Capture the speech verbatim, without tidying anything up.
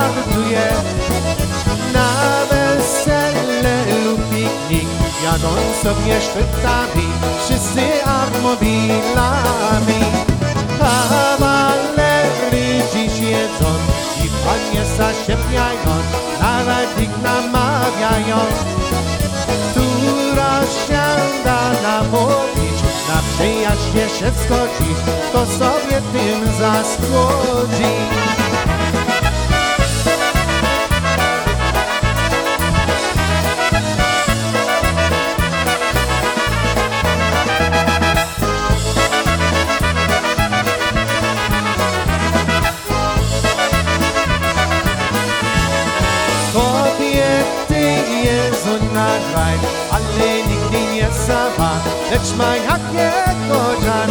żartuje. Na wesele lub piknik jadą sobie szczytami, wszyscy automobilami. Kawalery dziś jedzą i panie zaszczepiają, nawet ich namawiają. Która śniadana popić, na przyjaźnie się wschodzi, to sobie tym zasłodzi. Kobiety jedzą na kraj, ale nigdy nie sama, lecz ma jakiego żartu.